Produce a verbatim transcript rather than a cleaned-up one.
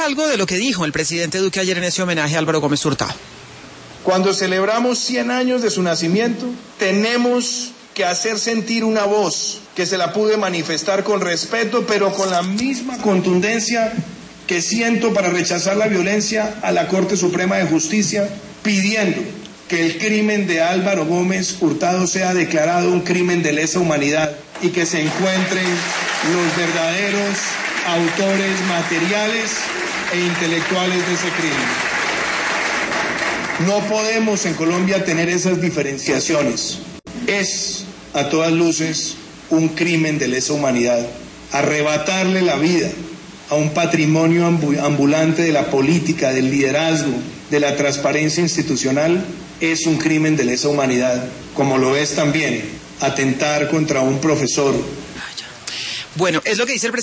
Algo de lo que dijo el presidente Duque ayer en ese homenaje a Álvaro Gómez Hurtado. Cuando celebramos cien años de su nacimiento, tenemos que hacer sentir una voz que se la pude manifestar con respeto, pero con la misma contundencia que siento para rechazar la violencia a la Corte Suprema de Justicia, pidiendo que el crimen de Álvaro Gómez Hurtado sea declarado un crimen de lesa humanidad y que se encuentren los verdaderos autores materiales e intelectuales de ese crimen. No podemos en Colombia tener esas diferenciaciones. Es, a todas luces, un crimen de lesa humanidad. Arrebatarle la vida a un patrimonio ambulante de la política, del liderazgo, de la transparencia institucional, es un crimen de lesa humanidad, como lo es también atentar contra un profesor. Bueno, es lo que dice el presidente.